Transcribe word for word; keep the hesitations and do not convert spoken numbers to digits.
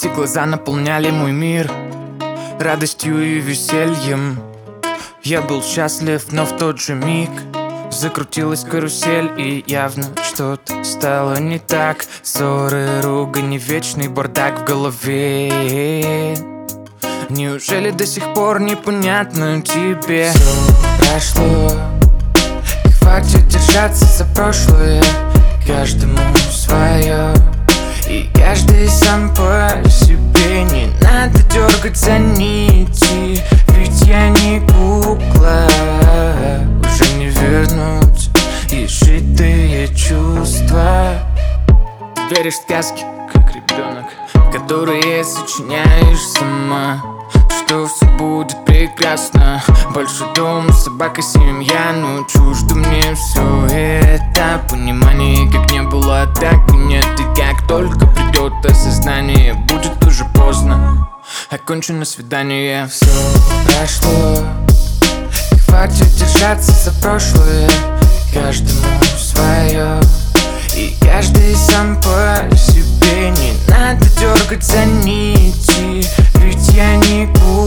Эти глаза наполняли мой мир радостью и весельем. Я был счастлив, но в тот же миг закрутилась карусель, и явно что-то стало не так. Ссоры, ругань и вечный бардак в голове. Неужели до сих пор непонятно тебе? Все прошло, и хватит держаться за прошлое. Каждому свое, и каждый сам по себе. Не надо дергать за нити, ведь я не кукла. Уже не вернуть изжитые чувства. Веришь в сказки, как ребенок, которые сочиняешь сама, что все будет прекрасно. Больше дом, собака, семья, но чуждо мне все это. Понимание, как не было, так и нет. И как только придет осознание, будет уже поздно. Окончено свидание. Все прошло, и хватит держаться за прошлое. Каждому свое, и каждый сам по себе. Не надо дергать за нити, ведь я не кукла.